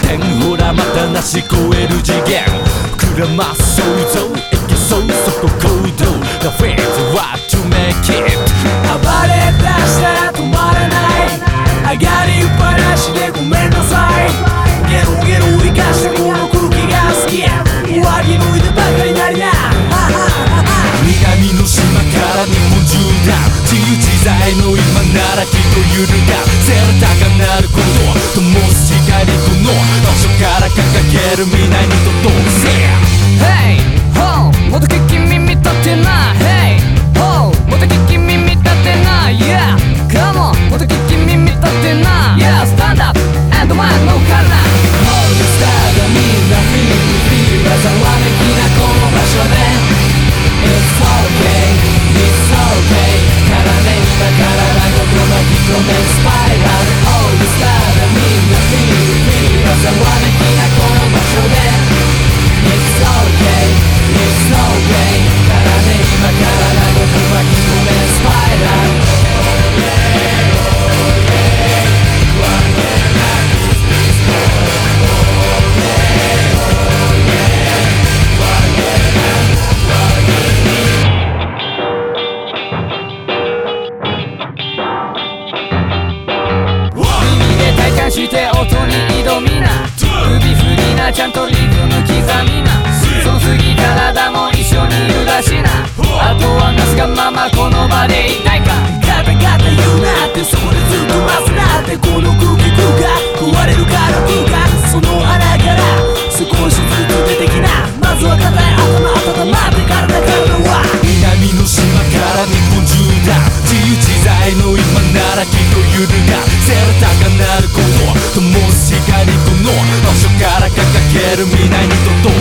点ほらまたなし超える次元膨らます想像いけそうそこ行動 The phrase what to make it 暴れ出したら止まらない上がりっぱなしでごめんなさいゲロゲロ生かしたこの空気が好き上着脱いでばかりなりな南の島から日本縦断自由自在の今ならきっと揺るがせる高なること灯す光この場所から掲げる未来に届く Hey ho もっと聞き耳立てな Hey ho もっと聞き耳立てな Yeah come on もっと聞き耳立てな Yeah stand up and man no からな All the star がみんなフィールフィールざわめきなこの場所で It's okay It's okay からね今体ごと巻き込めスパイラル All the star がみんなフィールフィールざわめきなこの場所で It's okay It's okay からね今体ごと巻き込めスパイラルして音に挑みな首振りなちゃんとリズム刻みなその次体も一緒に揺らしなあとはなすがままこの場でいたいかガタガタ言うなってそこでずっと待つなってこの空気空が壊れるからいいかその穴から少しずつ出てきなまずは硬い頭温まって体は南の島から日本縦断自由自在の今ならきっと揺るがせる高なること灯す光この場所から掲げる未来に届く